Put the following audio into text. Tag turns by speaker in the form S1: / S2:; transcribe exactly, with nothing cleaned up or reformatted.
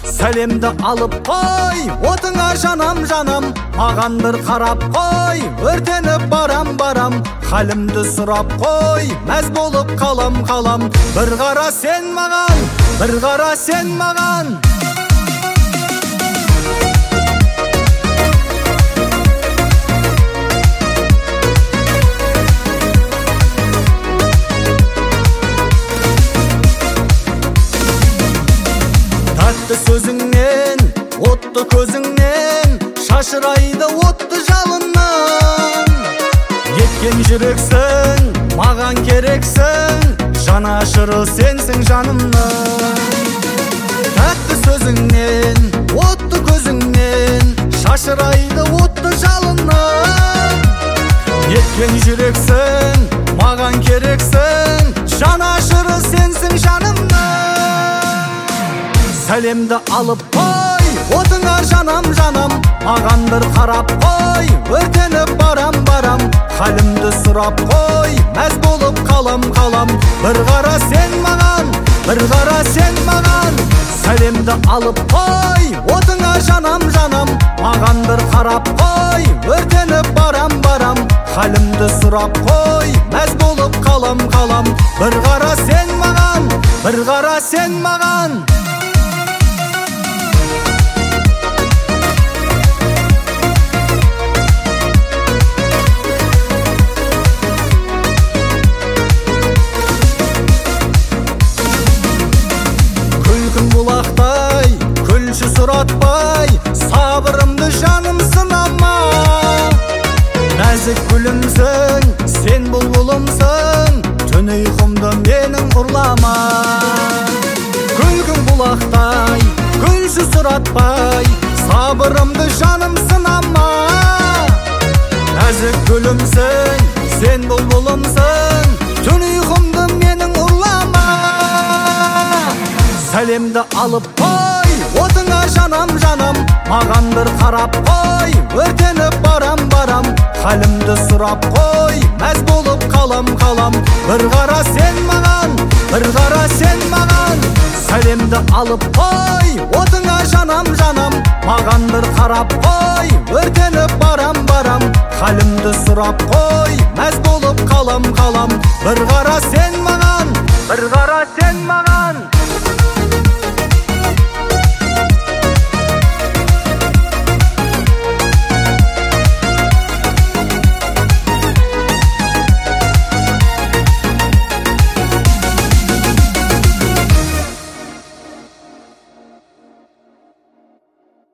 S1: сәлемді алып қой, отыңа жанам жанам, маған бір қарап қой, өртеніп барам барам, халімді сұрап қой, мәз болып қалам қалам. Бір қара сен маған, бір қара сен маған. Татты сөзіңнен, отты көзіңнен, шашырайды отты жалыннан. Еткен жүрексің, маған керексің, жанашыры сенсің жанымның. Татты сөзіңнен, отты көзіңнен, шашырайды отты жалыннан. Еткен жүрексің, маған керексің, жанашыры сенсің жанымның. Сәлемді алып қой, отыңа жанам жанам, маған бір қарап қой, өртеніп барам барам, халімді сұрап қой, мәз болып қалам қалам. Бір қара сен маған, бір қара сен маған. Сәлемді алып қой, отыңа жанам жанам, маған бір қарап қой, өртеніп барам барам, халімді сұрап қой, мәз болып қалам қалам. Бір қара сен маған, бір қара сен маған. Бұлақтай, күлші сұратпай, сабырымды жаным сынама. Нәзік гүлімсің, сен бұлбұлымсың, түн ұйқымды менің ұрлама. Күлкің бұлақтай, күлші сұратпай, сабырымды жаным сынама. Нәзік гүлімсің, сен бұлбұлымсың, түн ұйқымды менің ұрлама. Сәлемді алып қой, отыңа жанам жанам, маған бір қарап қой, өртеніп барам барам, халімді сұрап қой, мәз болып қалам қалам. Бір қара сен маған, бір қара сен маған. Сәлемді алып қой, отыңа жанам жанам, маған бір қарап қой, өртеніп барам барам, халімді сұрап қой, мәз болып қалам қалам. Бір қара сен маған, бір қара сен маған.